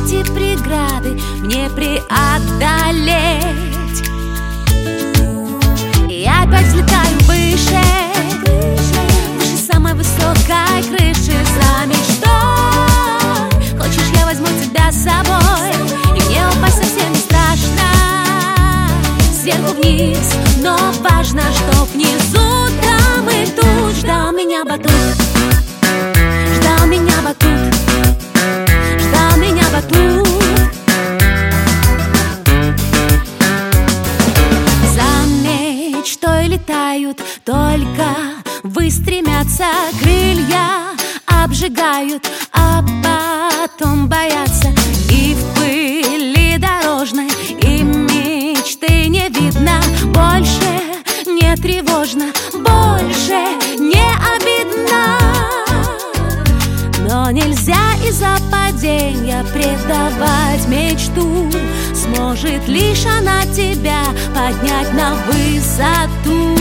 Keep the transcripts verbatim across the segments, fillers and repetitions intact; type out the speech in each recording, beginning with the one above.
эти преграды мне преодолеть. И опять взлетаю выше, выше самой высокой крыши за мечтой. Хочешь, я возьму тебя с собой, и мне упасть совсем не страшно. Сверху вниз, но важно, чтоб внизу там и тут ждал меня батут. Ждал меня батут. Ждал меня батут. За мечтой летают, только вы стремятся, крылья обжигают, а потом боятся. И в пыли дорожной, и мечты не видно. Больше не тревожно, больше не обидно. Но нельзя из-за падения предавать мечту. Сможет лишь она тебя поднять на высоту.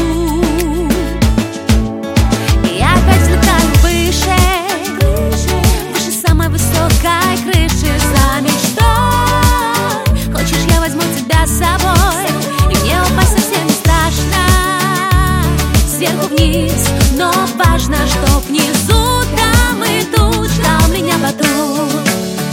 И опять взлетаю выше, выше самой высокой крыши за мечтой. Хочешь, я возьму тебя с собой, и мне упасть совсем не страшно. Сверху вниз, но важно, чтоб внизу там и тут ждал меня батут.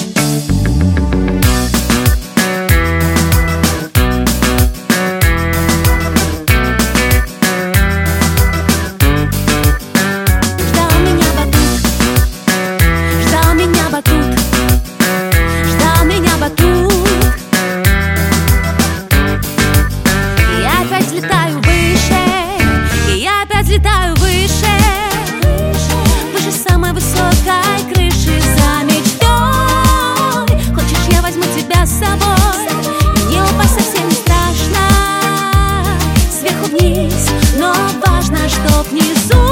Взлетаю выше, выше самой высокой крыши за мечтой. Хочешь, я возьму тебя с собой, и мне упасть совсем не страшно. Сверху вниз, но важно, чтоб внизу